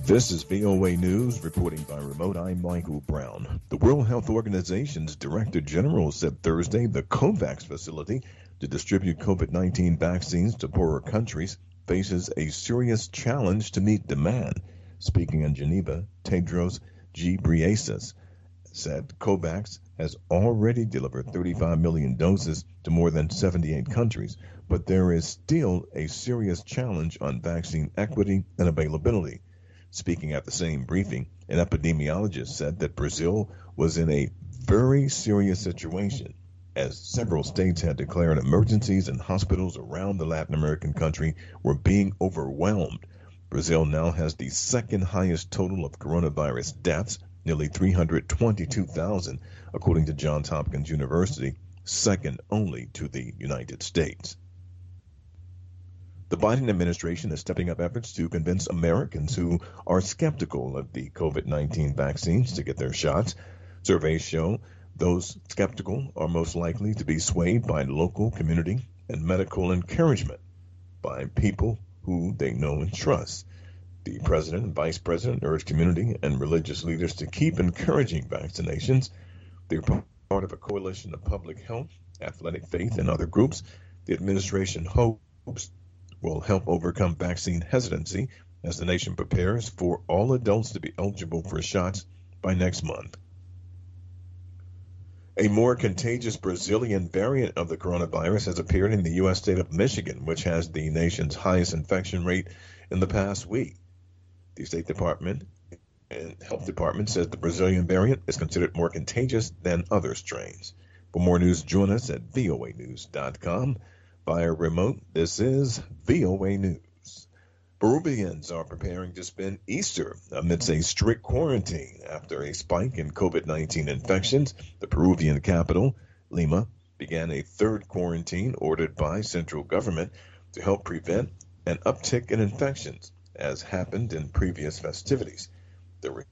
This is VOA News, reporting by remote. I'm Michael Brown. The World Health Organization's Director General said Thursday the COVAX facility to distribute COVID-19 vaccines to poorer countries faces a serious challenge to meet demand. Speaking in Geneva, Tedros Ghebreyesus said COVAX has already delivered 35 million doses to more than 78 countries, but there is still a serious challenge on vaccine equity and availability. Speaking at the same briefing, an epidemiologist said that Brazil was in a very serious situation as several states had declared emergencies and hospitals around the Latin American country were being overwhelmed. Brazil now has the second highest total of coronavirus deaths, nearly 322,000, according to Johns Hopkins University, second only to the United States. The Biden administration is stepping up efforts to convince Americans who are skeptical of the COVID-19 vaccines to get their shots. Surveys show those skeptical are most likely to be swayed by local community and medical encouragement by people who they know and trust. The president and vice president urged community and religious leaders to keep encouraging vaccinations. They're part of a coalition of public health, athletic faith, and other groups. The administration hopes will help overcome vaccine hesitancy as the nation prepares for all adults to be eligible for shots by next month. A more contagious Brazilian variant of the coronavirus has appeared in the U.S. state of Michigan, which has the nation's highest infection rate in the past week. The State Department and Health Department says the Brazilian variant is considered more contagious than other strains. For more news, join us at voanews.com. Via remote, this is VOA News. Peruvians are preparing to spend Easter amidst a strict quarantine after a spike in COVID-19 infections. The Peruvian capital, Lima, began a third quarantine ordered by central government to help prevent an uptick in infections, as happened in previous festivities. The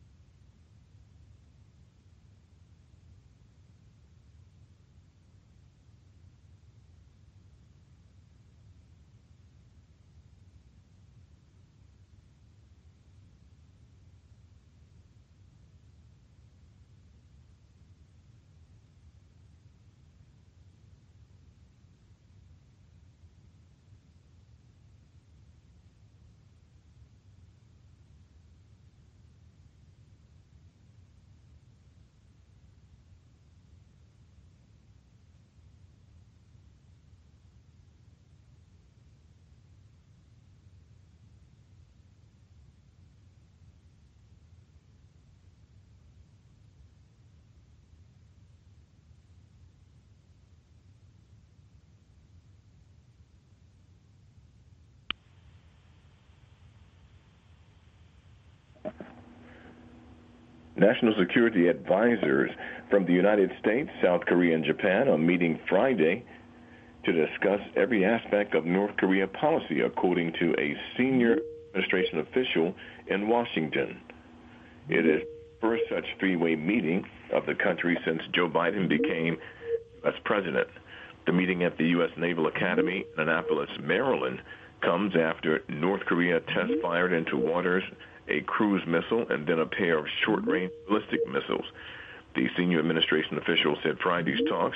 National security advisors from the United States, South Korea, and Japan are meeting Friday to discuss every aspect of North Korea policy, according to a senior administration official in Washington. It is the first such three-way meeting of the country since Joe Biden became U.S. president. The meeting at the U.S. Naval Academy in Annapolis, Maryland, comes after North Korea test-fired into waters a cruise missile and then a pair of short-range ballistic missiles. The senior administration official said Friday's talks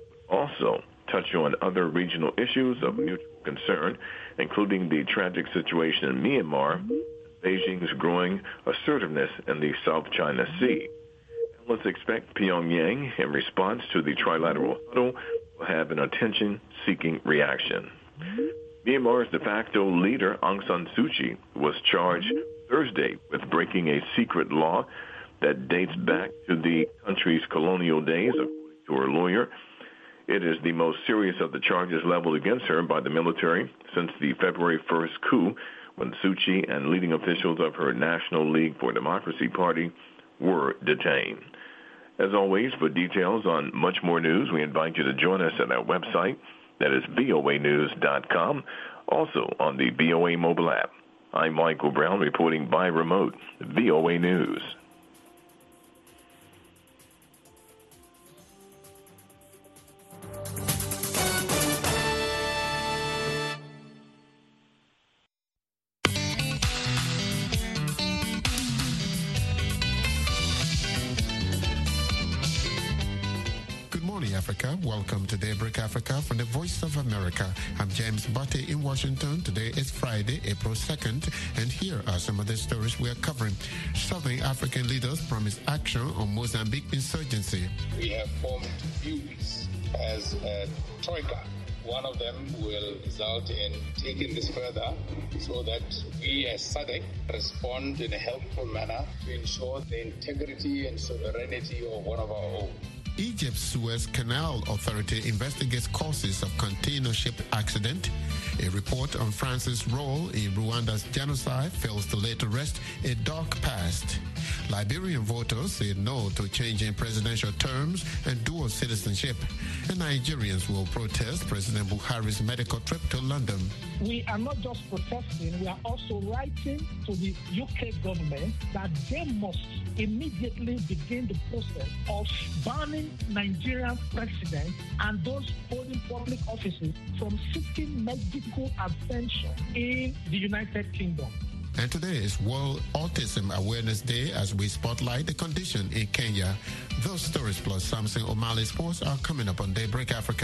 also touch on other regional issues of mutual concern, including the tragic situation in Myanmar, Beijing's growing assertiveness in the South China Sea. Let's expect Pyongyang, in response to the trilateral huddle, will have an attention-seeking reaction. Myanmar's de facto leader, Aung San Suu Kyi, was charged Thursday with breaking a secret law that dates back to the country's colonial days, according to her lawyer. It is the most serious of the charges leveled against her by the military since the February 1st coup, when Suu Kyi and leading officials of her National League for Democracy party were detained. As always, for details on much more news, we invite you to join us at our website, that is voanews.com, also on the VOA mobile app. I'm Michael Brown, reporting by remote, VOA News. Africa. Welcome to Daybreak Africa from the Voice of America. I'm James Butte in Washington. Today is Friday, April 2nd, and here are some of the stories we are covering. Southern African leaders promise action on Mozambique insurgency. We have formed views as a troika. One of them will result in taking this further so that we as SADC respond in a helpful manner to ensure the integrity and sovereignty of one of our own. Egypt's Suez Canal Authority investigates causes of container ship accident. A report on France's role in Rwanda's genocide fails to lay to rest a dark past. Liberian voters say no to changing presidential terms and dual citizenship. And Nigerians will protest President Buhari's medical trip to London. We are not just protesting, we are also writing to the UK government that they must immediately begin the process of banning Nigerian presidents and those holding public offices from seeking medical attention in the United Kingdom. And today is World Autism Awareness Day as we spotlight the condition in Kenya. Those stories plus Samson O'Malley Sports are coming up on Daybreak Africa.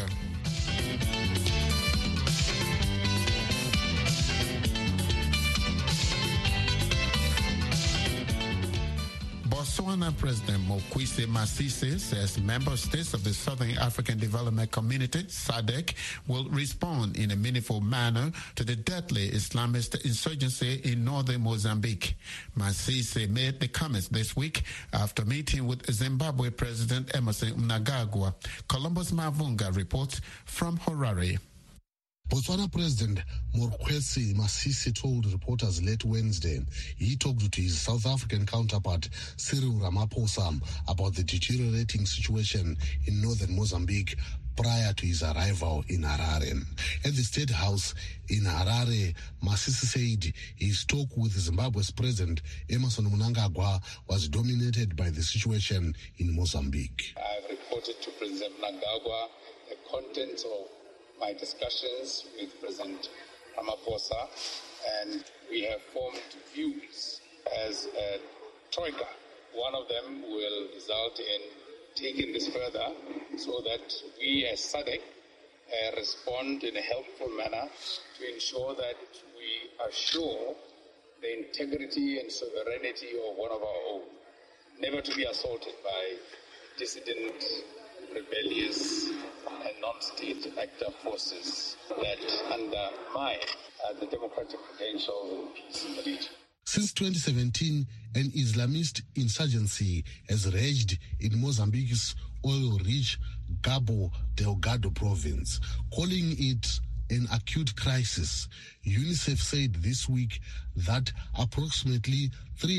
Botswana President Mokwesi Masisi says member states of the Southern African Development Community, SADC, will respond in a meaningful manner to the deadly Islamist insurgency in northern Mozambique. Masisi made the comments this week after meeting with Zimbabwe President Emmerson Mnangagwa. Columbus Mavunga reports from Harare. Botswana President Mokwesi Masisi told reporters late Wednesday he talked to his South African counterpart Cyril Ramaphosa about the deteriorating situation in northern Mozambique prior to his arrival in Harare. At the State House in Harare, Masisi said his talk with Zimbabwe's President Emmerson Mnangagwa was dominated by the situation in Mozambique. I've reported to President Mnangagwa the contents of my discussions with President Ramaphosa, and we have formed views as a troika. One of them will result in taking this further so that we as SADC respond in a helpful manner to ensure that we assure the integrity and sovereignty of one of our own, never to be assaulted by dissident, rebellious and non-state actor forces that undermine the democratic credentials and peace in the region. Since 2017, an Islamist insurgency has raged in Mozambique's oil-rich Cabo Delgado province, calling it an acute crisis. UNICEF said this week that approximately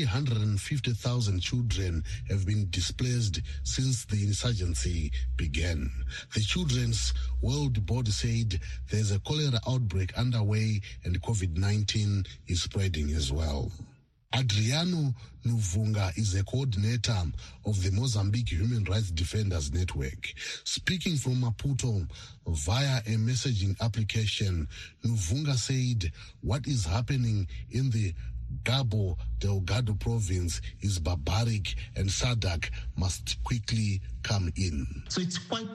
350,000 children have been displaced since the insurgency began. The Children's World Board said there's a cholera outbreak underway and COVID-19 is spreading as well. Adriano Nuvunga is a coordinator of the Mozambique Human Rights Defenders Network. Speaking from Maputo via a messaging application, Nuvunga said what is happening in the Cabo Delgado province is barbaric and SADC must quickly come in. So it's quite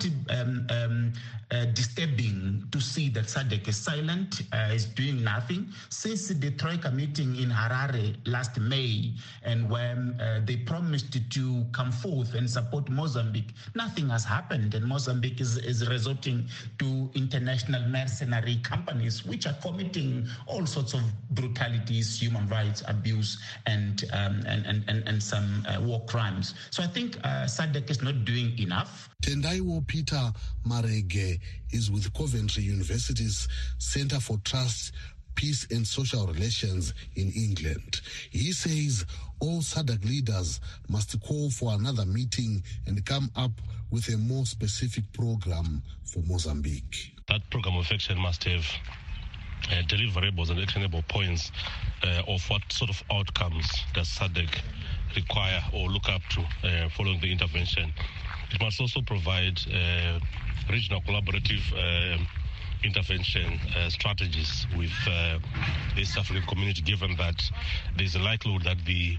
disturbing to see that SADC is silent, is doing nothing. Since the Troika meeting in Harare last May, and when they promised to come forth and support Mozambique, nothing has happened, and Mozambique is resorting to international mercenary companies which are committing all sorts of brutalities, human rights abuse, and some war crimes. So I think SADC is not doing enough. Tendaiwo Peter Marege is with Coventry University's Center for Trust, Peace and Social Relations in England. He says all SADC leaders must call for another meeting and come up with a more specific program for Mozambique. That program of action must have deliverables and actionable points of what sort of outcomes does SADC require or look up to following the intervention. It must also provide regional collaborative intervention strategies with the East African community, given that there's a likelihood that the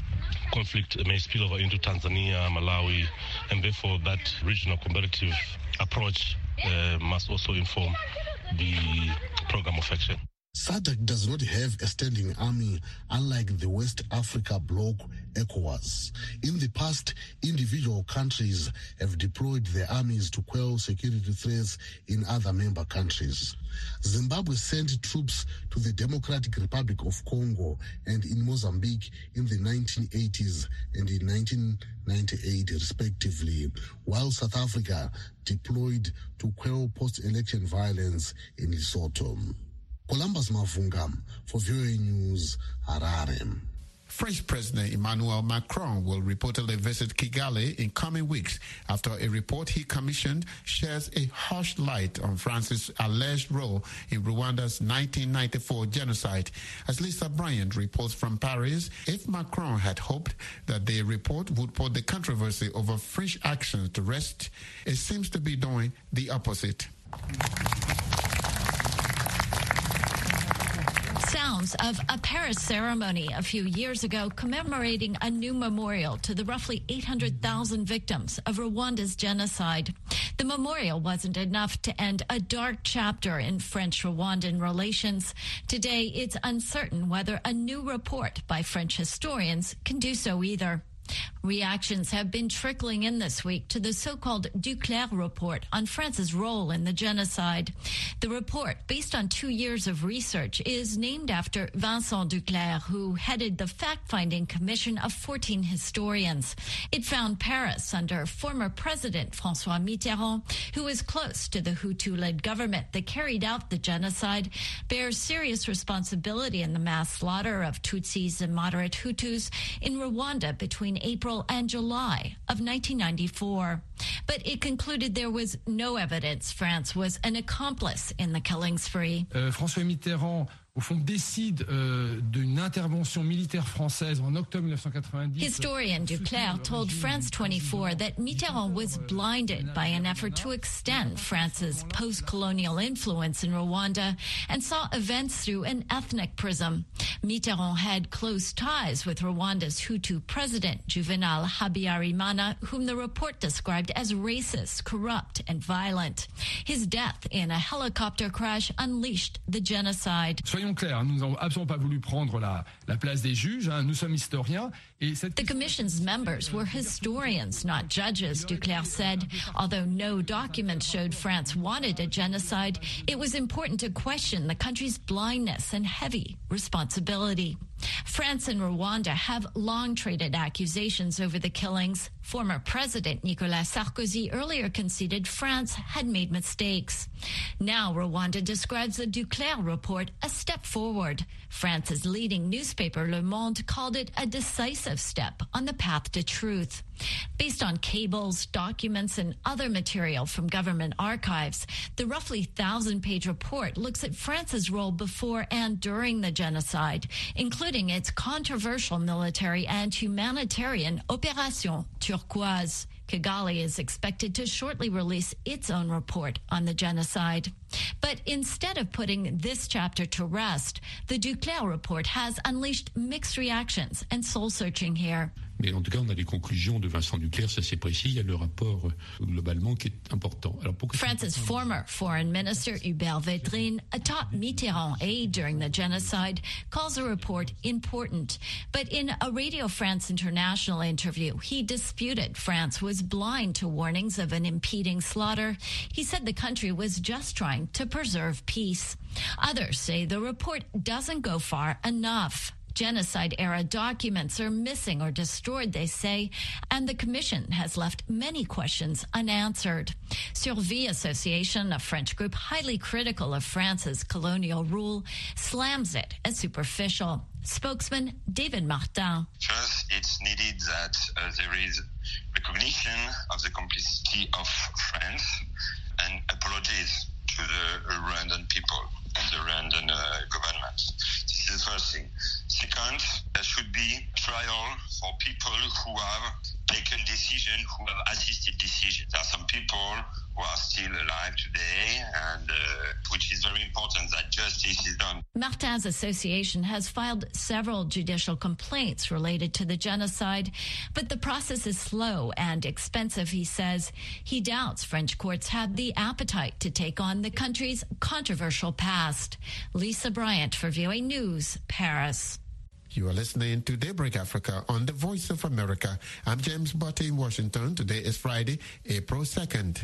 conflict may spill over into Tanzania, Malawi, and therefore that regional collaborative approach must also inform the program of action. SADC does not have a standing army, unlike the West Africa bloc, ECOWAS. In the past, individual countries have deployed their armies to quell security threats in other member countries. Zimbabwe sent troops to the Democratic Republic of Congo and in Mozambique in the 1980s and in 1998, respectively, while South Africa deployed to quell post-election violence in Lesotho. Columbus Mavunga for VOA News, Harare. French President Emmanuel Macron will reportedly visit Kigali in coming weeks after a report he commissioned sheds a harsh light on France's alleged role in Rwanda's 1994 genocide. As Lisa Bryant reports from Paris, if Macron had hoped that the report would put the controversy over French actions to rest, it seems to be doing the opposite. Sounds of a Paris ceremony a few years ago commemorating a new memorial to the roughly 800,000 victims of Rwanda's genocide. The memorial wasn't enough to end a dark chapter in French-Rwandan relations. Today, it's uncertain whether a new report by French historians can do so either. Reactions have been trickling in this week to the so-called Duclerc report on France's role in the genocide. The report, based on 2 years of research, is named after Vincent Duclerc, who headed the fact-finding commission of 14 historians. It found Paris under former President François Mitterrand, who was close to the Hutu-led government that carried out the genocide, bears serious responsibility in the mass slaughter of Tutsis and moderate Hutus in Rwanda between April and July of 1994. But it concluded there was no evidence France was an accomplice in the killing spree. François Mitterrand, au fond, décide d'une intervention militaire française en octobre 1990. Historian Duclerc told France 24 that Mitterrand was blinded by an effort to extend France's post-colonial influence in Rwanda and saw events through an ethnic prism. Mitterrand had close ties with Rwanda's Hutu president, Juvenal Habyarimana, whom the report described as racist, corrupt, and violent. His death in a helicopter crash unleashed the genocide. Soyons clairs, nous n'avons absolument pas voulu prendre la place des juges. Nous sommes historiens. The commission's members were historians, not judges, Duclerc said. Although no document showed France wanted a genocide, it was important to question the country's blindness and heavy responsibility. France and Rwanda have long traded accusations over the killings. Former President Nicolas Sarkozy earlier conceded France had made mistakes. Now Rwanda describes the Duclerc report a step forward. France's leading newspaper Le Monde called it a decisive step on the path to truth. Based on cables, documents, and other material from government archives, the roughly 1,000-page report looks at France's role before and during the genocide, including its controversial military and humanitarian Opération Turquoise. Kigali is expected to shortly release its own report on the genocide. But instead of putting this chapter to rest, the Duclerc report has unleashed mixed reactions and soul-searching here. Mais en tout cas, on a les conclusions de Vincent Duclerc, c'est assez précis. Il y a le rapport globalement qui est important. Alors, France's former foreign minister, Hubert Védrine, a top Mitterrand aide during the genocide, calls the report important. But in a Radio France International interview, he disputed France was blind to warnings of an impending slaughter. He said the country was just trying to preserve peace. Others say the report doesn't go far enough. Genocide-era documents are missing or destroyed, they say, and the Commission has left many questions unanswered. Survie Association, a French group highly critical of France's colonial rule, slams it as superficial. Spokesman David Martin. First, it's needed that there is recognition of the complicity of France and apologies to the Rwandan people and the Rwandan government. This is the first thing. Second, there should be trial for people who have taken decision, who have assisted decision. There are some people who are still alive today, and which is very important that justice is done. Martin's association has filed several judicial complaints related to the genocide, but the process is slow and expensive, he says. He doubts French courts have the appetite to take on the country's controversial past. Lisa Bryant for VOA News, Paris. You are listening to Daybreak Africa on the Voice of America. I'm James Butte in Washington. Today is Friday, April 2nd.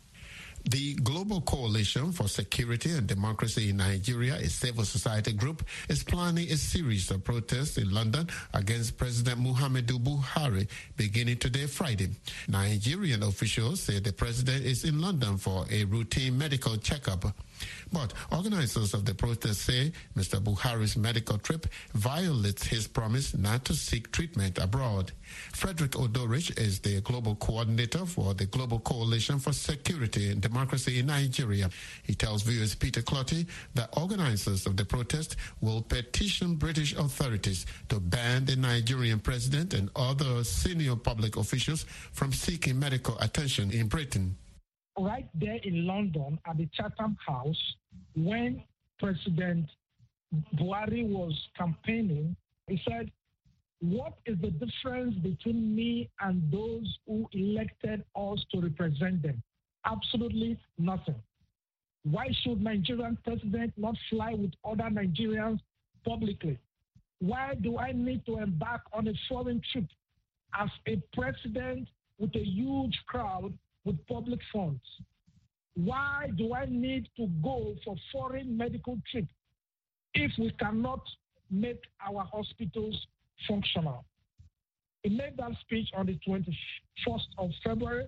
The Global Coalition for Security and Democracy in Nigeria, a civil society group, is planning a series of protests in London against President Muhammadu Buhari beginning today, Friday. Nigerian officials say the president is in London for a routine medical checkup. But organizers of the protest say Mr. Buhari's medical trip violates his promise not to seek treatment abroad. Frederick Odorich is the global coordinator for the Global Coalition for Security and Democracy in Nigeria. He tells viewers Peter Clotty that organizers of the protest will petition British authorities to ban the Nigerian president and other senior public officials from seeking medical attention in Britain. Right there in London at the Chatham House, when President Buhari was campaigning, he said, "What is the difference between me and those who elected us to represent them? Absolutely nothing. Why should Nigerian president not fly with other Nigerians publicly? Why do I need to embark on a foreign trip as a president with a huge crowd with public funds? Why do I need to go for foreign medical trip if we cannot make our hospitals functional?" He made that speech on the 21st of February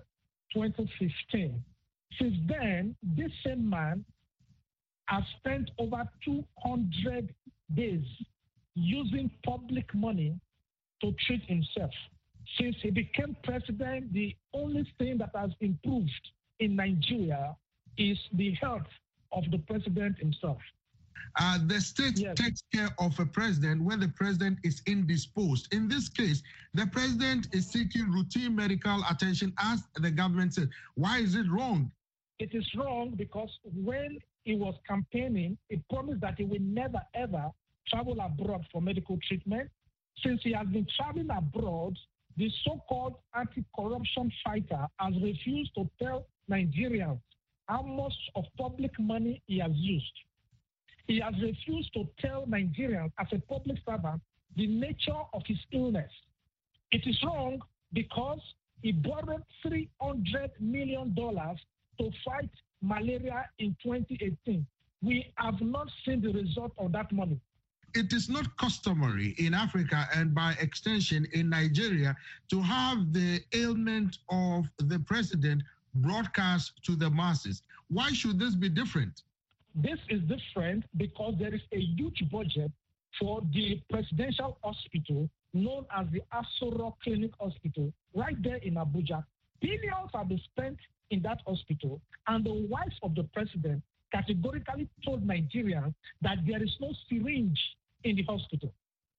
2015. Since then, this same man has spent over 200 days using public money to treat himself. Since he became president, the only thing that has improved in Nigeria is the health of the president himself. The state takes care of a president when the president is indisposed. In this case, the president is seeking routine medical attention, as the government said. Why is it wrong? It is wrong because when he was campaigning, he promised that he will never, ever travel abroad for medical treatment. Since he has been traveling abroad, the so-called anti-corruption fighter has refused to tell Nigerians how much of public money he has used. He has refused to tell Nigerians as a public servant the nature of his illness. It is wrong because he borrowed $300 million to fight malaria in 2018. We have not seen the result of that money. It is not customary in Africa and by extension in Nigeria to have the ailment of the president broadcast to the masses. Why should this be different? This is different because there is a huge budget for the presidential hospital known as the Aso Rock Clinic Hospital right there in Abuja. Billions have been spent in that hospital, and the wife of the president categorically told Nigerians that there is no syringe in the hospital.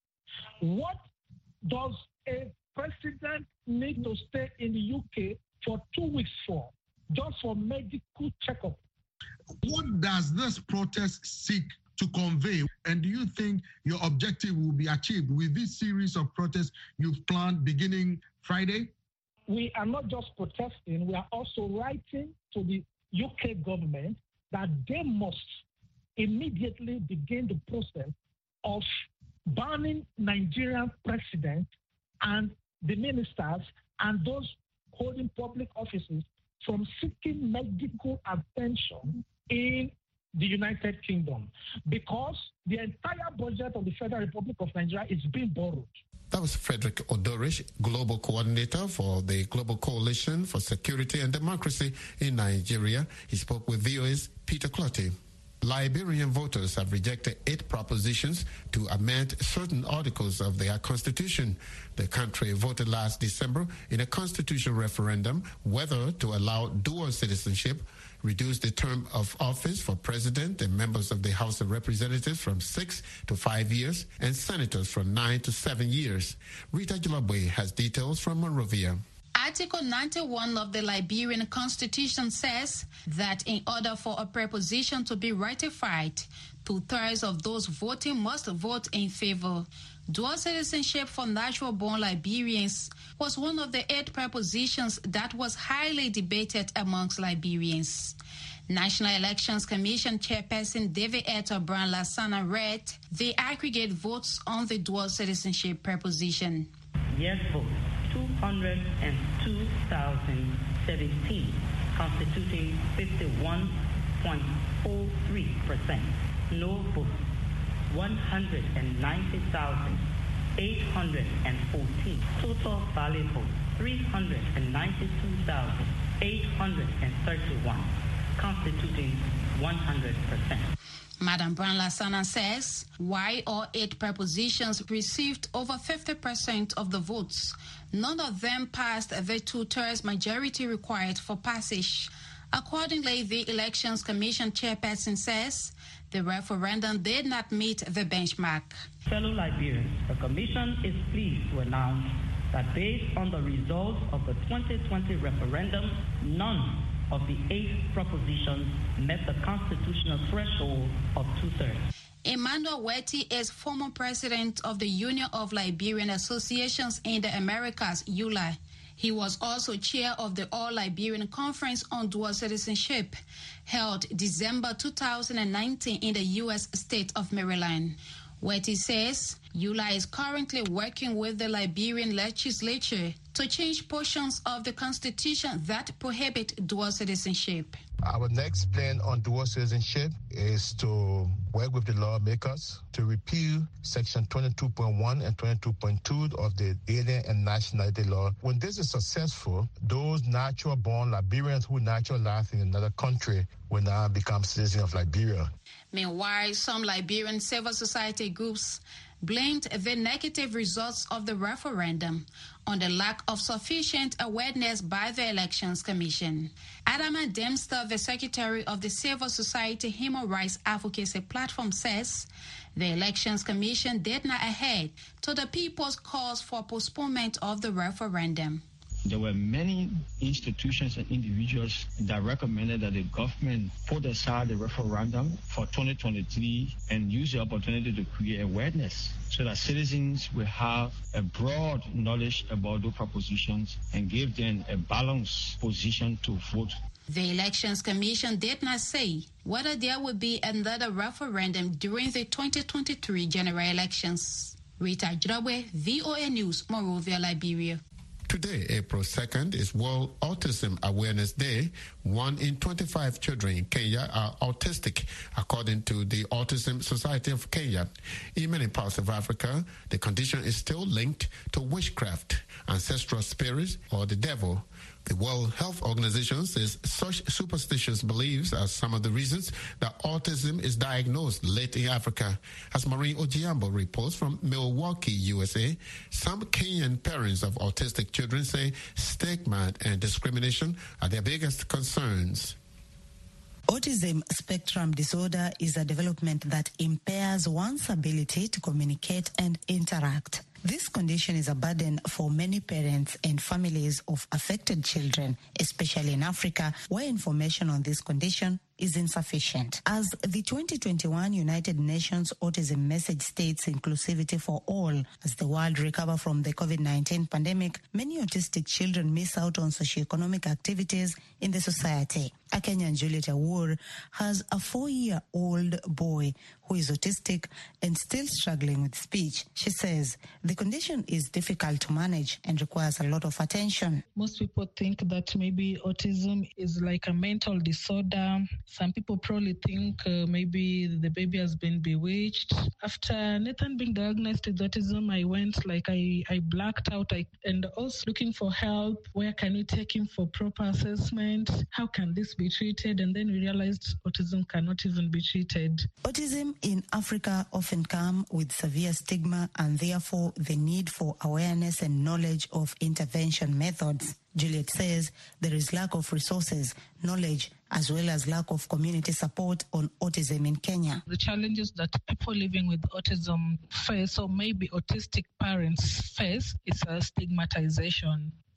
What does a president need to stay in the UK for 2 weeks for? Just for medical checkup. What does this protest seek to convey? And do you think your objective will be achieved with this series of protests you've planned beginning Friday? We are not just protesting, we are also writing to the UK government that they must immediately begin the process of banning Nigerian president and the ministers and those holding public offices from seeking medical attention in the United Kingdom, because the entire budget of the Federal Republic of Nigeria is being borrowed. That was Frederick Odorich, Global Coordinator for the Global Coalition for Security and Democracy in Nigeria. He spoke with VOA's Peter Clotty. Liberian voters have rejected 8 propositions to amend certain articles of their constitution. The country voted last December in a constitutional referendum whether to allow dual citizenship, reduce the term of office for president and members of the House of Representatives from 6 to 5 years, and senators from 9 to 7 years. Rita Jalabwe has details from Monrovia. Article 91 of the Liberian Constitution says that in order for a preposition to be ratified, 2/3 of those voting must vote in favor. Dual citizenship for natural-born Liberians was one of the 8 prepositions that was highly debated amongst Liberians. National Elections Commission Chairperson David Eto Brown Lassana read the aggregate votes on the dual citizenship preposition. Yes votes, 202,017, constituting 51.43%. No votes, 190,814. Total valid votes, 392,831, constituting 100%. Madam Brown Lassana says why all 8 prepositions received over 50% of the votes, none of them passed the 2/3 majority required for passage. Accordingly, the Elections Commission Chairperson says the referendum did not meet the benchmark. Fellow Liberians, the Commission is pleased to announce that based on the results of the 2020 referendum, none of the 8 propositions met the constitutional threshold of 2/3. Emmanuel Weti is former president of the Union of Liberian Associations in the Americas, ULA. He was also chair of the All-Liberian Conference on Dual Citizenship, held December 2019 in the U.S. state of Maryland. Weti says ULA is currently working with the Liberian legislature to change portions of the constitution that prohibit dual citizenship. Our next plan on dual citizenship is to work with the lawmakers to repeal Section 22.1 and 22.2 of the Alien and Nationality Law. When this is successful, those natural-born Liberians who naturalized in another country will now become citizens of Liberia. Meanwhile, some Liberian civil society groups blamed the negative results of the referendum on the lack of sufficient awareness by the Elections Commission. Adama Dempster, the secretary of the Civil Society Human Rights Advocacy Platform, says the Elections Commission did not adhere to the people's calls for postponement of the referendum. There were many institutions and individuals that recommended that the government put aside the referendum for 2023 and use the opportunity to create awareness so that citizens will have a broad knowledge about those propositions and give them a balanced position to vote. The Elections Commission did not say whether there would be another referendum during the 2023 general elections. Rita Jirawe, VOA News, Monrovia, Liberia. Today, April 2nd, is World Autism Awareness Day. 1 in 25 children in Kenya are autistic, according to the Autism Society of Kenya. In many parts of Africa, the condition is still linked to witchcraft, ancestral spirits, or the devil. The World Health Organization says such superstitious beliefs are some of the reasons that autism is diagnosed late in Africa. As Maureen Ojiambo reports from Milwaukee, USA, some Kenyan parents of autistic children say stigma and discrimination are their biggest concerns. Autism spectrum disorder is a development that impairs one's ability to communicate and interact. This condition is a burden for many parents and families of affected children, especially in Africa, where information on this condition is insufficient. As the 2021 United Nations Autism Message states inclusivity for all, as the world recovers from the COVID-19 pandemic, many autistic children miss out on socioeconomic activities in the society. A Kenyan Juliet Awur has a 4-year-old boy who is autistic and still struggling with speech. She says the condition is difficult to manage and requires a lot of attention. Most people think that maybe autism is like a mental disorder. Some people probably think maybe the baby has been bewitched. After Nathan being diagnosed with autism, I went I blacked out and also looking for help. Where can we take him for proper assessment? How can this be treated? And then we realized autism cannot even be treated. Autism in Africa often come with severe stigma and therefore the need for awareness and knowledge of intervention methods. Juliet says there is lack of resources, knowledge, as well as lack of community support on autism in Kenya. The challenges that people living with autism face, or maybe autistic parents face, is a stigmatization.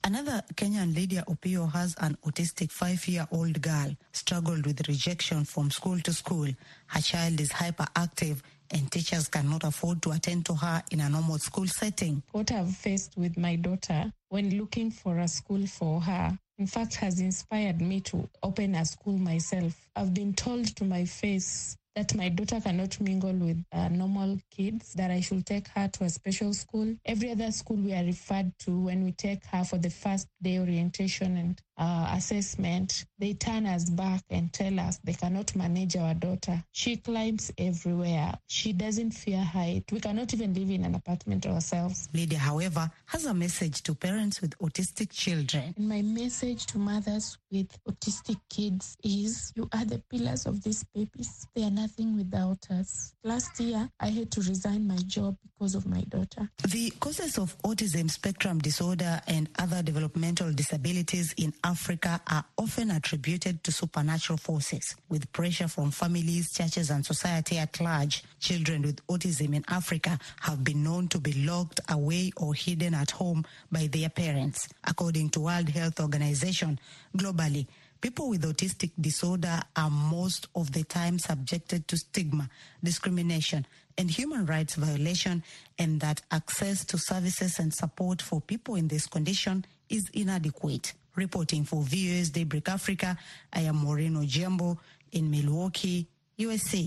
Another Kenyan, Lydia Opio, has an autistic 5-year-old girl, struggled with rejection from school to school. Her child is hyperactive and teachers cannot afford to attend to her in a normal school setting. What I've faced with my daughter when looking for a school for her, in fact, has inspired me to open a school myself. I've been told to my face that my daughter cannot mingle with normal kids, that I should take her to a special school. Every other school we are referred to when we take her for the first day orientation and assessment, they turn us back and tell us they cannot manage our daughter. She climbs everywhere. She doesn't fear height. We cannot even live in an apartment ourselves. Lydia, however, has a message to parents with autistic children. And my message to mothers with autistic kids is, you are the pillars of these babies. They are nothing without us. Last year, I had to resign my job because of my daughter. The causes of autism spectrum disorder and other developmental disabilities in Africa are often attributed to supernatural forces. With pressure from families, churches, and society at large, children with autism in Africa have been known to be locked away or hidden at home by their parents. According to World Health Organization, globally, people with autistic disorder are most of the time subjected to stigma, discrimination, and human rights violation, and that access to services and support for people in this condition is inadequate. Reporting for VOA's Daybreak Africa, I am Maureen Ojiambo in Milwaukee, USA.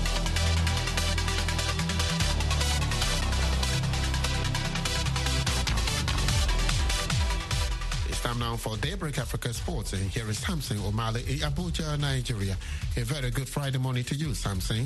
Time now for Daybreak Africa Sports, and here is Samson Omale in Abuja, Nigeria. A very good Friday morning to you, Samson.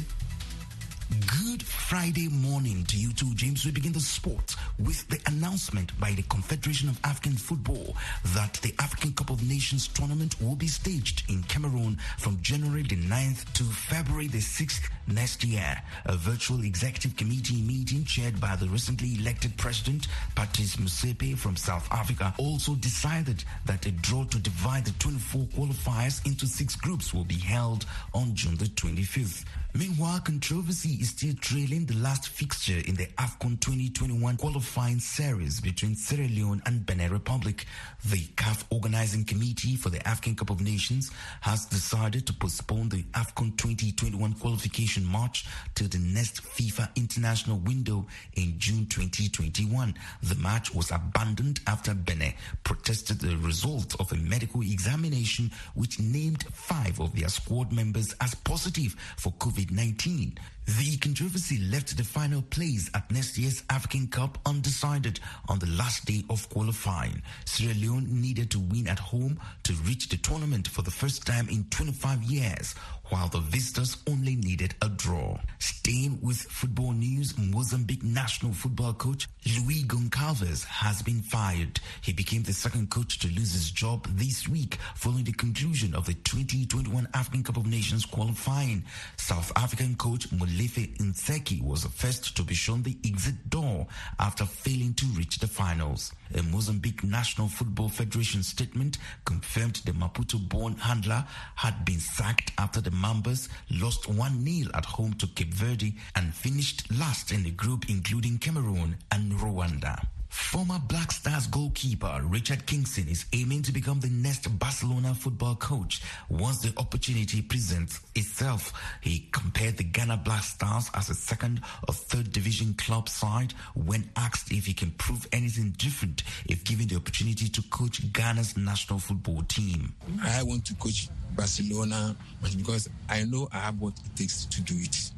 Good Friday morning to you too, James. We begin the sport with the announcement by the Confederation of African Football that the African Cup of Nations tournament will be staged in Cameroon from January the 9th to February the 6th next year. A virtual executive committee meeting chaired by the recently elected president, Patrice Motsepe from South Africa, also decided that a draw to divide the 24 qualifiers into 6 groups will be held on June the 25th. Meanwhile, controversy is still trailing the last fixture in the AFCON 2021 qualifying series between Sierra Leone and Benin Republic. The CAF Organizing Committee for the African Cup of Nations has decided to postpone the AFCON 2021 qualification match till the next FIFA international window in June 2021. The match was abandoned after Benin protested the result of a medical examination which named 5 of their squad members as positive for COVID-19. The controversy left the final place at next year's African Cup undecided on the last day of qualifying. Sierra Leone needed to win at home to reach the tournament for the first time in 25 years, while the visitors only needed a draw. Staying with football news, Mozambique national football coach Luis Goncalves has been fired. He became the second coach to lose his job this week following the conclusion of the 2021 African Cup of Nations qualifying. South African coach Molefe Ntseki was the first to be shown the exit door after failing to reach the finals. A Mozambique National Football Federation statement confirmed the Maputo-born handler had been sacked after the Mambas lost 1-0 at home to Cape Verde and finished last in the group, including Cameroon and Rwanda. Former Black Stars goalkeeper Richard Kingston is aiming to become the next Barcelona football coach once the opportunity presents itself. He compared the Ghana Black Stars as a second or third division club side when asked if he can prove anything different if given the opportunity to coach Ghana's national football team. I want to coach Barcelona because I know I have what it takes to do it.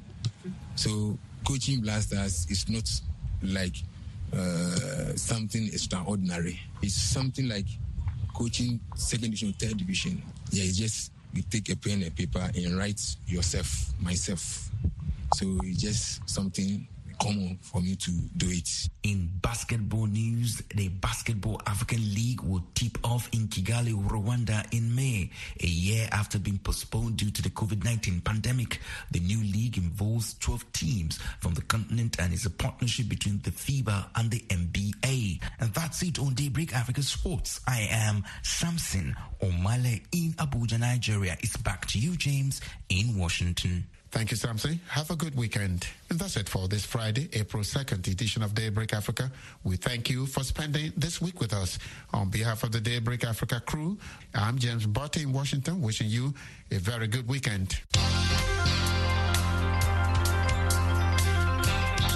So coaching Black Stars is not like something extraordinary. It's something like coaching second division, third division. Yeah, it's just you take a pen and paper and write yourself, myself. So it's just something common for me to do it. In basketball news, the Basketball African League will tip off in Kigali, Rwanda in May, a year after being postponed due to the COVID-19 pandemic. The new league involves 12 teams from the continent and is a partnership between the FIBA and the NBA. And that's it on Daybreak Africa Sports. I am Samson Omale in Abuja, Nigeria. It's back to you, James, in Washington. Thank you, Samson. Have a good weekend. And that's it for this Friday, April 2nd edition of Daybreak Africa. We thank you for spending this week with us. On behalf of the Daybreak Africa crew, I'm James Botte in Washington, wishing you a very good weekend.